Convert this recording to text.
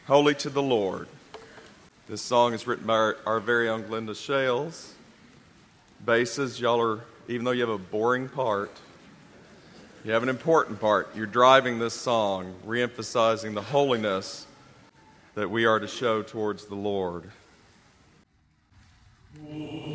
Holy to the Lord. This song is written by our very own Glenda Shales. Basses, y'all are, even though you have a boring part, you have an important part. You're driving this song, re-emphasizing the holiness that we are to show towards the Lord.